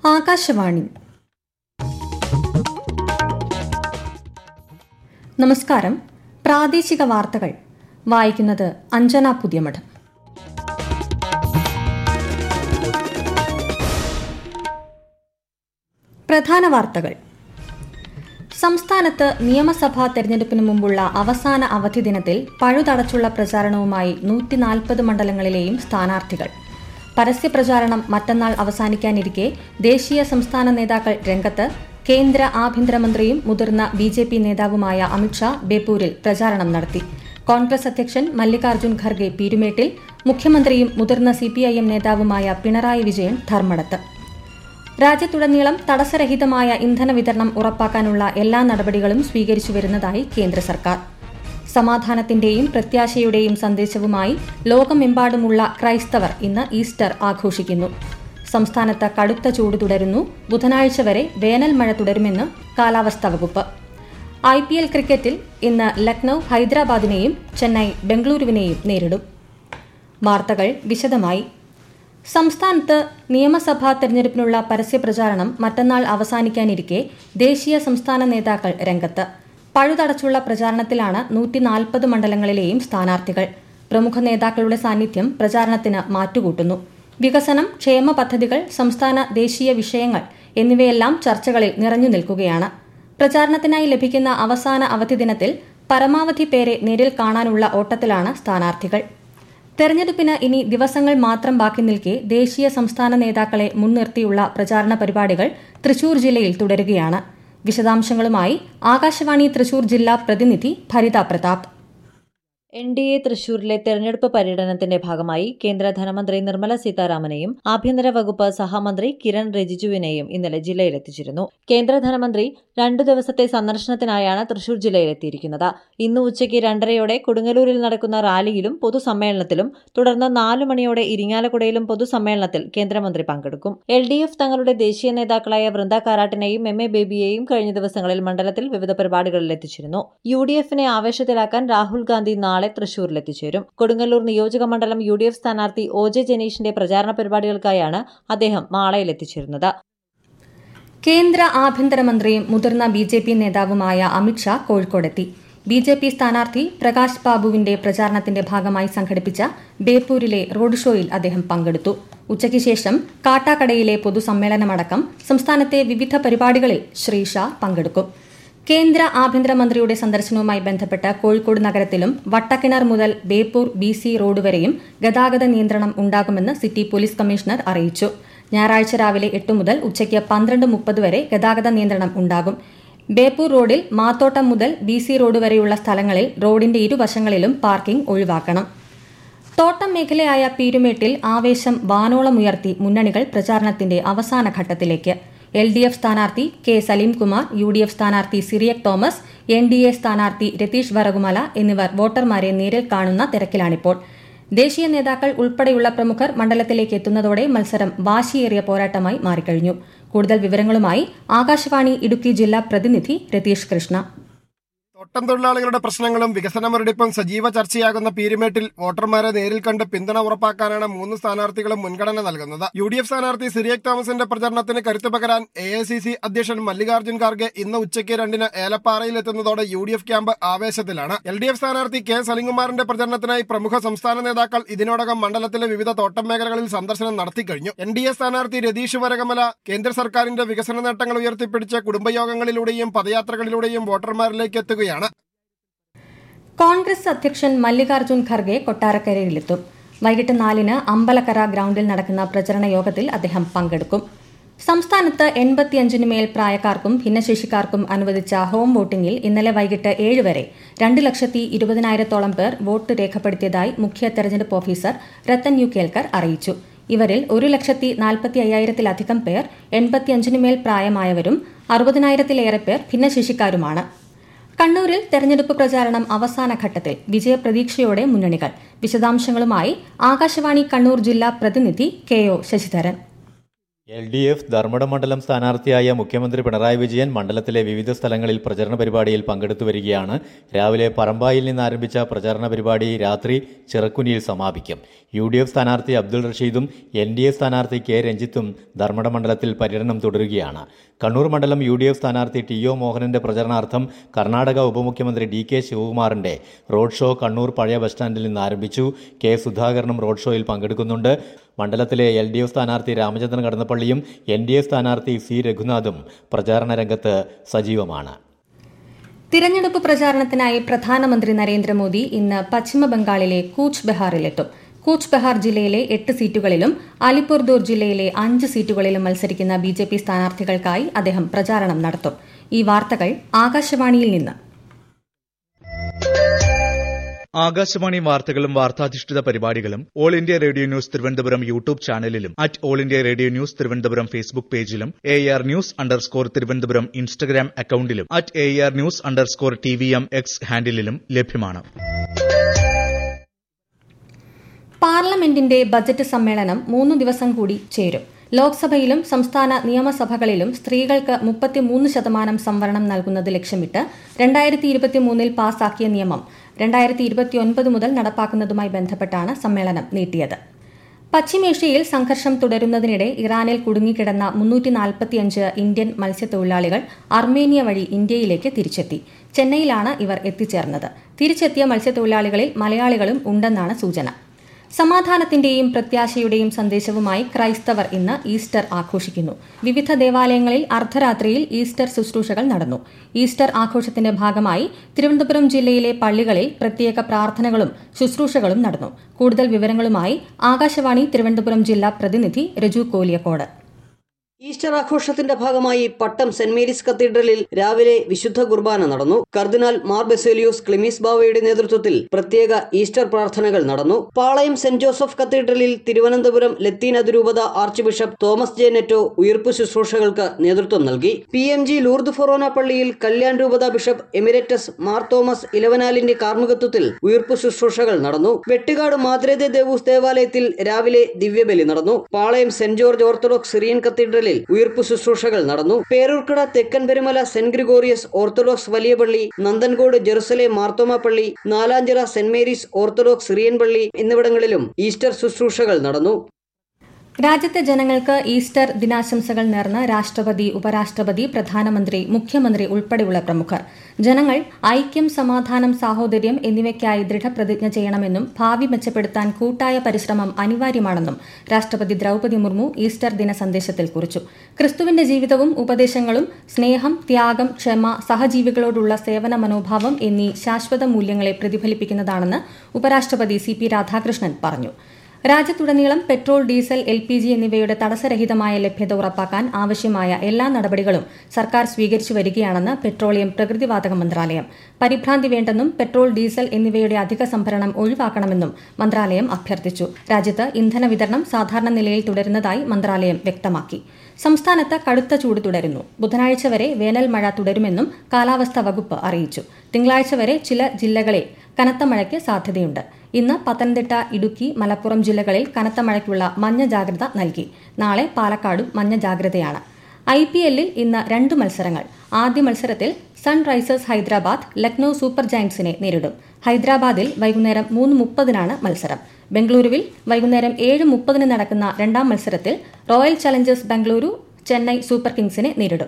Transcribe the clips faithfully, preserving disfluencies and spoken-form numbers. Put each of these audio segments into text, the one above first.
ആകാശവാണി. നമസ്കാരം. പ്രാദേശിക വാർത്തകൾ വായിക്കുന്നത് അഞ്ജന പുതിയമഠം. പ്രധാന വാർത്തകൾ. സംസ്ഥാനത്ത് നിയമസഭാ തെരഞ്ഞെടുപ്പിന് മുമ്പുള്ള അവസാന അവധി ദിനത്തിൽ പഴുതടച്ചുള്ള പ്രചാരണവുമായി നൂറ്റി നാൽപ്പത് മണ്ഡലങ്ങളിലെയും സ്ഥാനാർത്ഥികൾ. പരസ്യപ്രചാരണം മറ്റന്നാൾ അവസാനിക്കാനിരിക്കെ ദേശീയ സംസ്ഥാന നേതാക്കൾ രംഗത്ത്. കേന്ദ്ര ആഭ്യന്തരമന്ത്രിയും മുതിർന്ന ബി ജെ പി നേതാവുമായ അമിത്ഷാ ബേപ്പൂരിൽ പ്രചാരണം നടത്തി. കോൺഗ്രസ് അധ്യക്ഷൻ മല്ലികാർജ്ജുൻ ഖർഗെ പീരുമേട്ടിൽ, മുഖ്യമന്ത്രിയും മുതിർന്ന സി പി ഐ എം നേതാവുമായ പിണറായി വിജയൻ ധർമ്മടത്ത്. രാജ്യത്തുടനീളം തടസ്സരഹിതമായ ഇന്ധന വിതരണം ഉറപ്പാക്കാനുള്ള എല്ലാ നടപടികളും സ്വീകരിച്ചുവരുന്നതായി കേന്ദ്ര സർക്കാർ. സമാധാനത്തിന്റെയും പ്രത്യാശയുടെയും സന്ദേശവുമായി ലോകമെമ്പാടുമുള്ള ക്രൈസ്തവർ ഇന്ന് ഈസ്റ്റർ ആഘോഷിക്കുന്നു. സംസ്ഥാനത്ത് കടുത്ത ചൂട് തുടരുന്നു. ബുധനാഴ്ച വരെ വേനൽ മഴ തുടരുമെന്ന് കാലാവസ്ഥാ വകുപ്പ്. ഐ പി എൽ ക്രിക്കറ്റിൽ ഇന്ന് ലക്നൌ ഹൈദരാബാദിനെയും ചെന്നൈ ബംഗളൂരുവിനെയും നേരിടും. വാർത്തകൾ വിശദമായി. സംസ്ഥാനത്ത് നിയമസഭാ തെരഞ്ഞെടുപ്പിനുള്ള പരസ്യപ്രചാരണം മറ്റന്നാൾ അവസാനിക്കാനിരിക്കെ ദേശീയ സംസ്ഥാന നേതാക്കൾ രംഗത്ത്. പഴുതടച്ചുള്ള പ്രചാരണത്തിലാണ് നൂറ്റി നാൽപ്പത് മണ്ഡലങ്ങളിലെയും സ്ഥാനാർത്ഥികൾ. പ്രമുഖ നേതാക്കളുടെ സാന്നിധ്യം പ്രചാരണത്തിന് മാറ്റുകൂട്ടുന്നു. വികസനം, ക്ഷേമ പദ്ധതികൾ, സംസ്ഥാന ദേശീയ വിഷയങ്ങൾ എന്നിവയെല്ലാം ചർച്ചകളിൽ നിറഞ്ഞു നിൽക്കുകയാണ്. പ്രചാരണത്തിനായി ലഭിക്കുന്ന അവസാന അവധി ദിനത്തിൽ പരമാവധി പേരെ നേരിൽ കാണാനുള്ള ഓട്ടത്തിലാണ് സ്ഥാനാർത്ഥികൾ. തെരഞ്ഞെടുപ്പിന് ഇനി ദിവസങ്ങൾ മാത്രം ബാക്കി നിൽക്കെ ദേശീയ സംസ്ഥാന നേതാക്കളെ മുൻനിർത്തിയുള്ള പ്രചാരണ പരിപാടികൾ തൃശൂർ ജില്ലയിൽ തുടരുകയാണ്. വിശദാംശങ്ങളുമായി ആകാശവാണി തൃശൂർ ജില്ലാ പ്രതിനിധി Bharitha Prathap. N D A തൃശൂരിലെ തെരഞ്ഞെടുപ്പ് പര്യടനത്തിന്റെ ഭാഗമായി കേന്ദ്ര ധനമന്ത്രി നിർമ്മല സീതാരാമനെയും ആഭ്യന്തര വകുപ്പ് സഹമന്ത്രി കിരൺ റിജിജുവിനെയും ഇന്നലെ ജില്ലയിലെത്തിച്ചിരുന്നു. കേന്ദ്ര ധനമന്ത്രി രണ്ടു ദിവസത്തെ സന്ദർശനത്തിനായാണ് തൃശൂർ ജില്ലയിലെത്തിയിരിക്കുന്നത്. ഇന്ന് ഉച്ചയ്ക്ക് രണ്ടരയോടെ കൊടുങ്ങല്ലൂരിൽ നടക്കുന്ന റാലിയിലും പൊതുസമ്മേളനത്തിലും തുടർന്ന് നാലു മണിയോടെ ഇരിങ്ങാലക്കുടയിലും പൊതുസമ്മേളനത്തിൽ കേന്ദ്രമന്ത്രി പങ്കെടുക്കും. എൽ ഡി എഫ് തങ്ങളുടെ ദേശീയ നേതാക്കളായ വൃന്ദ കാരാട്ടിനെയും എം എ ബേബിയെയും കഴിഞ്ഞ ദിവസങ്ങളിൽ മണ്ഡലത്തിൽ വിവിധ പരിപാടികളിൽ എത്തിച്ചിരുന്നു. യു ഡി എഫിനെ ആവേശത്തിലാക്കാൻ രാഹുൽ ഗാന്ധി നാളെ തൃശൂരിലെത്തിച്ചേരും. കൊടുങ്ങല്ലൂർ നിയോജക മണ്ഡലം യു ഡി എഫ് സ്ഥാനാർത്ഥി ഒ ജെ ജനീഷിന്റെ പ്രചാരണ പരിപാടികൾക്കായാണ് അദ്ദേഹം മാളയിലെത്തിച്ചേരുന്നത്. കേന്ദ്ര ആഭ്യന്തരമന്ത്രിയും മുതിർന്ന ബി ജെ പി നേതാവുമായ അമിത്ഷാ കോഴിക്കോടെത്തി. ബി ജെ പി സ്ഥാനാർത്ഥി പ്രകാശ് ബാബുവിന്റെ പ്രചാരണത്തിന്റെ ഭാഗമായി സംഘടിപ്പിച്ച ബേപ്പൂരിലെ റോഡ് ഷോയിൽ അദ്ദേഹം പങ്കെടുത്തു. ഉച്ചയ്ക്ക് ശേഷം കാട്ടാക്കടയിലെ പൊതുസമ്മേളനമടക്കം സംസ്ഥാനത്തെ വിവിധ പരിപാടികളിൽ ശ്രീ ഷാ പങ്കെടുക്കും. കേന്ദ്ര ആഭ്യന്തരമന്ത്രിയുടെ സന്ദർശനവുമായി ബന്ധപ്പെട്ട് കോഴിക്കോട് നഗരത്തിലും വട്ടക്കിണർ മുതൽ ബേപ്പൂർ ബി സി റോഡ് വരെയും ഗതാഗത നിയന്ത്രണം ഉണ്ടാകുമെന്ന് സിറ്റി പോലീസ് കമ്മീഷണർ അറിയിച്ചു. ഞായറാഴ്ച രാവിലെ എട്ട് മുതൽ ഉച്ചയ്ക്ക് പന്ത്രണ്ട് മുപ്പത് വരെ ഗതാഗത നിയന്ത്രണം ഉണ്ടാകും. ബേപ്പൂർ റോഡിൽ മാത്തോട്ടം മുതൽ ബി സി റോഡ് വരെയുള്ള സ്ഥലങ്ങളിൽ റോഡിന്റെ ഇരുവശങ്ങളിലും പാർക്കിംഗ് ഒഴിവാക്കണം. തോട്ടം മേഖലയായ പീരുമേട്ടിൽ ആവേശം വാനോളമുയർത്തി മുന്നണികൾ പ്രചാരണത്തിന്റെ അവസാന ഘട്ടത്തിലേക്ക്. എൽ ഡി എഫ് സ്ഥാനാർത്ഥി K Salimkumar, U D F സ്ഥാനാർത്ഥി Cyriac Thomas, N D A സ്ഥാനാർത്ഥി രതീഷ് വരകുമല എന്നിവർ വോട്ടർമാരെ നേരിൽ കാണുന്ന തിരക്കിലാണിപ്പോൾ. ദേശീയ നേതാക്കൾ ഉൾപ്പെടെയുള്ള പ്രമുഖർ മണ്ഡലത്തിലേക്ക് എത്തുന്നതോടെ മത്സരം വാശിയേറിയ പോരാട്ടമായി മാറിക്കഴിഞ്ഞു. കൂടുതൽ വിവരങ്ങളുമായി ആകാശവാണി ഇടുക്കി ജില്ലാ പ്രതിനിധി രതീഷ് കൃഷ്ണ. തോട്ടം തൊഴിലാളികളുടെ പ്രശ്നങ്ങളും വികസന മുരടിപ്പും സജീവ ചർച്ചയാകുന്ന പീരുമേട്ടിൽ വോട്ടർമാരെ നേരിൽ കണ്ട് പിന്തുണ ഉറപ്പാക്കാനാണ് മൂന്ന് സ്ഥാനാർത്ഥികളും മുൻഗണന നൽകുന്നത്. യു ഡി എഫ് സ്ഥാനാർത്ഥി സിറിയക് തോമസിന്റെ പ്രചരണത്തിന് കരുത്തു പകരാൻ എ ഐ സി സി അധ്യക്ഷൻ മല്ലികാർജ്ജുൻ ഖാർഗെ ഇന്ന് ഉച്ചയ്ക്ക് രണ്ടിന് ഏലപ്പാറയിലെത്തുന്നതോടെ യു ഡി എഫ് ക്യാമ്പ് ആവേശത്തിലാണ്. എൽ ഡി എഫ് സ്ഥാനാർത്ഥി കെ സലിംകുമാറിന്റെ പ്രചരണത്തിനായി പ്രമുഖ സംസ്ഥാന നേതാക്കൾ ഇതിനോടകം മണ്ഡലത്തിലെ വിവിധ തോട്ടം മേഖലകളിൽ സന്ദർശനം നടത്തിക്കഴിഞ്ഞു. എൻ ഡി എ സ്ഥാനാർത്ഥി രതീഷ് വരകമല കേന്ദ്ര സർക്കാരിന്റെ വികസന നേട്ടങ്ങൾ ഉയർത്തിപ്പിടിച്ച് കുടുംബയോഗങ്ങളിലൂടെയും പദയാത്രകളിലൂടെയും വോട്ടർമാരിലേക്ക് എത്തുകയാണ്. കോൺഗ്രസ് അധ്യക്ഷൻ മല്ലികാർജ്ജുൻ ഖർഗെ കൊട്ടാരക്കരയിലെത്തും. വൈകിട്ട് നാലിന് അമ്പലക്കര ഗ്രൌണ്ടിൽ നടക്കുന്ന പ്രചരണ യോഗത്തിൽ അദ്ദേഹം പങ്കെടുക്കും. സംസ്ഥാനത്ത് എൺപത്തിയഞ്ചിന് മേൽ പ്രായക്കാർക്കും ഭിന്നശേഷിക്കാർക്കും അനുവദിച്ച ഹോം വോട്ടിംഗിൽ ഇന്നലെ വൈകിട്ട് ഏഴ് വരെ രണ്ട് ലക്ഷത്തി ഇരുപതിനായിരത്തോളം പേർ വോട്ട് രേഖപ്പെടുത്തിയതായി മുഖ്യ തെരഞ്ഞെടുപ്പ് ഓഫീസർ രത്തൻ യു കേൽക്കർ അറിയിച്ചു. ഇവരിൽ ഒരു ലക്ഷത്തി നാൽപ്പത്തി അയ്യായിരത്തിലധികം പേർ എൺപത്തിയഞ്ചിന് മേൽ പ്രായമായവരും അറുപതിനായിരത്തിലേറെ പേർ ഭിന്നശേഷിക്കാരുമാണ്. കണ്ണൂരിൽ തെരഞ്ഞെടുപ്പ് പ്രചാരണം അവസാന ഘട്ടത്തിൽ. വിജയപ്രതീക്ഷയോടെ മുന്നണികൾ. വിശദാംശങ്ങളുമായി ആകാശവാണി കണ്ണൂർ ജില്ലാ പ്രതിനിധി K O Sasidharan. L D F Dharmadam മണ്ഡലം സ്ഥാനാർത്ഥിയായ മുഖ്യമന്ത്രി പിണറായി വിജയൻ മണ്ഡലത്തിലെ വിവിധ സ്ഥലങ്ങളിൽ പ്രചരണ പരിപാടിയിൽ പങ്കെടുത്തു വരികയാണ്. രാവിലെ പറമ്പായിൽ നിന്ന് ആരംഭിച്ച പ്രചാരണ പരിപാടി രാത്രി ചിറക്കുനിയിൽ സമാപിക്കും. യു ഡി എഫ് സ്ഥാനാർത്ഥി അബ്ദുൾ റഷീദും എൻ ഡി എ സ്ഥാനാർത്ഥി കെ രഞ്ജിത്തും ധർമ്മടം മണ്ഡലത്തിൽ പര്യടനം തുടരുകയാണ്. കണ്ണൂർ മണ്ഡലം യു ഡി എഫ് സ്ഥാനാർത്ഥി ടി ഒ മോഹനന്റെ പ്രചരണാർത്ഥം കർണാടക ഉപമുഖ്യമന്ത്രി ഡി കെ ശിവകുമാറിന്റെ റോഡ് ഷോ കണ്ണൂർ പഴയ ബസ് സ്റ്റാൻഡിൽ നിന്ന് ആരംഭിച്ചു. കെ സുധാകരനും റോഡ് ഷോയിൽ പങ്കെടുക്കുന്നുണ്ട്. മണ്ഡലത്തിലെ എൽ ഡി എഫ് സ്ഥാനാർത്ഥി രാമചന്ദ്രൻ കടന്നപ്പള്ളിയും എൻ ഡി എ സ്ഥാനാർത്ഥി സി രഘുനാഥും പ്രചാരണ രംഗത്ത് സജീവമാണ്. തിരഞ്ഞെടുപ്പ് പ്രചാരണത്തിനായി പ്രധാനമന്ത്രി നരേന്ദ്രമോദി ഇന്ന് പശ്ചിമബംഗാളിലെ കൂച്ച് ബെഹാറിലെത്തും. കൂച്ച് ബെഹാർ ജില്ലയിലെ എട്ട് സീറ്റുകളിലും അലിപ്പൂർദൂർ ജില്ലയിലെ അഞ്ച് സീറ്റുകളിലും മത്സരിക്കുന്ന ബി ജെ പി സ്ഥാനാർത്ഥികൾക്കായി അദ്ദേഹം പ്രചാരണം നടത്തും. ഈ വാർത്തകൾ ആകാശവാണിയിൽ നിന്ന്. ആകാശവാണി വാർത്തകളും വാർത്താധിഷ്ഠിത പരിപാടികളും all India radio news Thiruvananthapuram YouTube ചാനലിലും at all India radio news Thiruvananthapuram Facebook പേജിലും A R news underscore Thiruvananthapuram Instagram അക്കൌണ്ടിലും at A R news underscore T V M X ഹാൻഡിലും ലഭ്യമാണ്. പാർലമെന്റിന്റെ ബജറ്റ് സമ്മേളനം മൂന്നു ദിവസം കൂടി ചേരും. ലോക്സഭയിലും സംസ്ഥാന നിയമസഭകളിലും സ്ത്രീകൾക്ക് മുപ്പത്തിമൂന്ന് ശതമാനം സംവരണം നൽകുന്നത് ലക്ഷ്യമിട്ട് രണ്ടായിരത്തി ഇരുപത്തിമൂന്നിൽ പാസാക്കിയ നിയമം രണ്ടായിരത്തി ഇരുപത്തിയൊൻപത് മുതൽ നടപ്പാക്കുന്നതുമായി ബന്ധപ്പെട്ടാണ് സമ്മേളനം നീട്ടിയത്. പശ്ചിമേഷ്യയിൽ സംഘർഷം തുടരുന്നതിനിടെ ഇറാനിൽ കുടുങ്ങിക്കിടന്ന മുന്നൂറ്റി നാൽപ്പത്തിയഞ്ച് ഇന്ത്യൻ മത്സ്യത്തൊഴിലാളികൾ അർമേനിയ വഴി ഇന്ത്യയിലേക്ക് തിരിച്ചെത്തി. ചെന്നൈയിലാണ് ഇവർ എത്തിച്ചേർന്നത്. തിരിച്ചെത്തിയ മത്സ്യത്തൊഴിലാളികളിൽ മലയാളികളും ഉണ്ടെന്നാണ് സൂചന. സമാധാനത്തിന്റെയും പ്രത്യാശയുടെയും സന്ദേശവുമായി ക്രൈസ്തവർ ഇന്ന് ഈസ്റ്റർ ആഘോഷിക്കുന്നു. വിവിധ ദേവാലയങ്ങളിൽ അർദ്ധരാത്രിയിൽ ഈസ്റ്റർ ശുശ്രൂഷകൾ നടന്നു. ഈസ്റ്റർ ആഘോഷത്തിന്റെ ഭാഗമായി തിരുവനന്തപുരം ജില്ലയിലെ പള്ളികളിൽ പ്രത്യേക പ്രാർത്ഥനകളും ശുശ്രൂഷകളും നടന്നു. കൂടുതൽ വിവരങ്ങളുമായി ആകാശവാണി തിരുവനന്തപുരം ജില്ലാ പ്രതിനിധി രജു കോലിയക്കോട്. ഈസ്റ്റർ ആഘോഷത്തിന്റെ ഭാഗമായി പട്ടം സെന്റ് മേരീസ് കത്തീഡ്രലിൽ രാവിലെ വിശുദ്ധ കുർബാന നടന്നു. കർദിനാൾ മാർ ബെസേലിയോസ് ക്ലിമീസ് ബാവയുടെ നേതൃത്വത്തിൽ പ്രത്യേക ഈസ്റ്റർ പ്രാർത്ഥനകൾ നടന്നു. പാളയം സെന്റ് ജോസഫ് കത്തീഡ്രലിൽ തിരുവനന്തപുരം ലത്തീൻ അതിരൂപത archbishop Thomas J Netto ഉയിർപ്പ് ശുശ്രൂഷകൾക്ക് നേതൃത്വം നൽകി. പി എം ജി ലൂർദ് ഫൊറോന പള്ളിയിൽ കല്യാൺ രൂപത ബിഷപ്പ് എമിരറ്റസ് മാർ തോമസ് ഇലവനാലിന്റെ കാർമ്മികത്വത്തിൽ ഉയിർപ്പ് ശുശ്രൂഷകൾ നടന്നു. വെട്ടുകാട് മാദ്രേദേ ദേവൂസ് ദേവാലയത്തിൽ രാവിലെ ദിവ്യബലി നടന്നു. Palayam Saint George Orthodox Syrian കത്തീഡ്രലിൽ ഉയിർപ്പ് ശുശ്രൂഷകൾ നടന്നു. പേരൂർക്കട തെക്കൻ പെരുമല സെന്റ് ഗ്രിഗോറിയസ് ഓർത്തഡോക്സ് വലിയ പള്ളി, നന്ദൻകോട് ജെറുസലേം മാർത്തോമ പള്ളി, Nalanchira Saint Mary's Orthodox Syrian പള്ളി എന്നിവിടങ്ങളിലും ഈസ്റ്റർ ശുശ്രൂഷകൾ നടന്നു. രാജ്യത്തെ ജനങ്ങൾക്ക് ഈസ്റ്റർ ദിനാശംസകൾ നേർന്ന് രാഷ്ട്രപതി, ഉപരാഷ്ട്രപതി, പ്രധാനമന്ത്രി, മുഖ്യമന്ത്രി ഉൾപ്പെടെയുള്ള പ്രമുഖർ. ജനങ്ങൾ ഐക്യം, സമാധാനം, സാഹോദര്യം എന്നിവയ്ക്കായി ദൃഢപ്രതിജ്ഞ ചെയ്യണമെന്നും ഭാവി മെച്ചപ്പെടുത്താൻ കൂട്ടായ പരിശ്രമം അനിവാര്യമാണെന്നും രാഷ്ട്രപതി ദ്രൌപദി മുർമു ഈസ്റ്റർ ദിന സന്ദേശത്തിൽ കുറിച്ചു. ക്രിസ്തുവിന്റെ ജീവിതവും ഉപദേശങ്ങളും സ്നേഹം, ത്യാഗം, ക്ഷമ, സഹജീവികളോടുള്ള സേവന മനോഭാവം എന്നീ ശാശ്വത മൂല്യങ്ങളെ പ്രതിഫലിപ്പിക്കുന്നതാണെന്ന് ഉപരാഷ്ട്രപതി സി പി രാധാകൃഷ്ണൻ പറഞ്ഞു. രാജ്യത്തുടനീളം petrol, diesel, L P G എന്നിവയുടെ തടസ്സരഹിതമായ ലഭ്യത ഉറപ്പാക്കാൻ ആവശ്യമായ എല്ലാ നടപടികളും സർക്കാർ സ്വീകരിച്ചു വരികയാണെന്ന് പെട്രോളിയം പ്രകൃതിവാതക മന്ത്രാലയം. പരിഭ്രാന്തി വേണ്ടെന്നും പെട്രോൾ, ഡീസൽ എന്നിവയുടെ അധിക സംഭരണം ഒഴിവാക്കണമെന്നും മന്ത്രാലയം അഭ്യർത്ഥിച്ചു. രാജ്യത്ത് ഇന്ധന വിതരണം സാധാരണ നിലയിൽ തുടരുന്നതായി മന്ത്രാലയം വ്യക്തമാക്കി. സംസ്ഥാനത്ത് കടുത്ത ചൂട് തുടരുന്നു. ബുധനാഴ്ച വരെ വേനൽ മഴ തുടരുമെന്നും കാലാവസ്ഥാ വകുപ്പ് അറിയിച്ചു. തിങ്കളാഴ്ച വരെ ചില ജില്ലകളിൽ കനത്ത മഴയ്ക്ക് സാധ്യതയുണ്ട്. ഇന്ന് പത്തനംതിട്ട, ഇടുക്കി, മലപ്പുറം ജില്ലകളിൽ കനത്ത മഴയ്ക്കുള്ള മഞ്ഞ ജാഗ്രത നൽകി. നാളെ പാലക്കാടും മഞ്ഞ ജാഗ്രതയാണ്. ഐ പി എല്ലിൽ ഇന്ന് രണ്ട് മത്സരങ്ങൾ. ആദ്യ മത്സരത്തിൽ സൺറൈസേഴ്സ് ഹൈദരാബാദ് ലക്നൌ സൂപ്പർ ജയന്റ്സിനെ നേരിടും. ഹൈദരാബാദിൽ വൈകുന്നേരം മൂന്ന് മുപ്പതിനാണ് മത്സരം. ബംഗളൂരുവിൽ വൈകുന്നേരം ഏഴ് മുപ്പതിന് നടക്കുന്ന രണ്ടാം മത്സരത്തിൽ Royal Challengers Bengaluru Chennai super കിങ്സിനെ നേരിടും.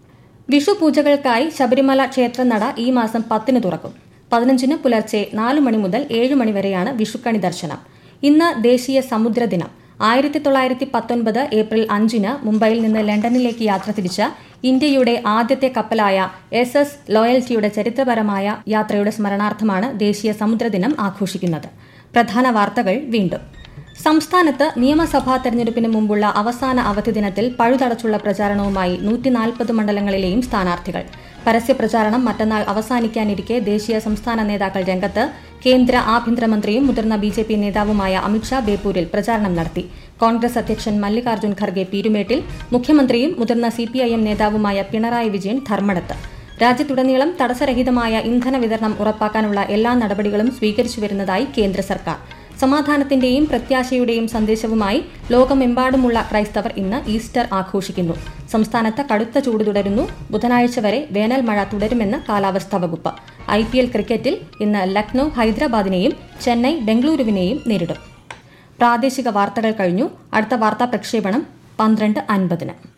വിഷു പൂജകൾക്കായി ശബരിമല ക്ഷേത്രനട ഈ മാസം പത്തിന് തുറക്കും. പതിനഞ്ചിന് പുലർച്ചെ നാലു മണി മുതൽ ഏഴ് മണി വരെയാണ് വിഷുക്കണി ദർശനം. ഇന്ന് ദേശീയ സമുദ്ര ദിനം. ആയിരത്തി തൊള്ളായിരത്തി പത്തൊൻപത് ഏപ്രിൽ അഞ്ചിന് മുംബൈയിൽ നിന്ന് ലണ്ടനിലേക്ക് യാത്ര തിരിച്ച ഇന്ത്യയുടെ ആദ്യത്തെ കപ്പലായ എസ് എസ് ലോയൽറ്റിയുടെ ചരിത്രപരമായ യാത്രയുടെ സ്മരണാർത്ഥമാണ് ദേശീയ സമുദ്രദിനം ആഘോഷിക്കുന്നത്. പ്രധാന വാർത്തകൾ വീണ്ടും. സംസ്ഥാനത്ത് നിയമസഭാ തെരഞ്ഞെടുപ്പിന് മുമ്പുള്ള അവസാന അവധി ദിനത്തിൽ പഴുതടച്ചുള്ള പ്രചാരണവുമായി നൂറ്റി നാൽപ്പത് മണ്ഡലങ്ങളിലെയും സ്ഥാനാർത്ഥികൾ. പരസ്യപ്രചാരണം മറ്റന്നാൾ അവസാനിക്കാനിരിക്കെ ദേശീയ സംസ്ഥാന നേതാക്കൾ രംഗത്ത്. കേന്ദ്ര ആഭ്യന്തരമന്ത്രിയും മുതിർന്ന ബി ജെ പി നേതാവുമായ അമിത്ഷാ ബേപ്പൂരിൽ പ്രചാരണം നടത്തി. കോൺഗ്രസ് അധ്യക്ഷൻ മല്ലികാർജ്ജുൻ ഖർഗെ പീരുമേട്ടിൽ, മുഖ്യമന്ത്രിയും മുതിർന്ന സി പി ഐ എം നേതാവുമായ പിണറായി വിജയൻ ധർമ്മടത്ത്. രാജ്യത്തുടനീളം തടസ്സരഹിതമായ ഇന്ധന വിതരണം ഉറപ്പാക്കാനുള്ള എല്ലാ നടപടികളും സ്വീകരിച്ചു വരുന്നതായി കേന്ദ്ര സർക്കാർ. സമാധാനത്തിന്റെയും പ്രത്യാശയുടെയും സന്ദേശവുമായി ലോകമെമ്പാടുമുള്ള ക്രൈസ്തവർ ഇന്ന് ഈസ്റ്റർ ആഘോഷിക്കുന്നു. സംസ്ഥാനത്ത് കടുത്ത ചൂട് തുടരുന്നു. ബുധനാഴ്ച വരെ വേനൽ മഴ തുടരുമെന്ന് കാലാവസ്ഥാ വകുപ്പ്. ഐ പി എൽ ക്രിക്കറ്റിൽ ഇന്ന് ലക്നൌ ഹൈദരാബാദിനെയും ചെന്നൈ ബംഗളൂരുവിനെയും നേരിടും. പ്രാദേശിക വാർത്തകൾ കഴിഞ്ഞു. അടുത്ത വാർത്താ പ്രക്ഷേപണം പന്ത്രണ്ട് അൻപതിന്.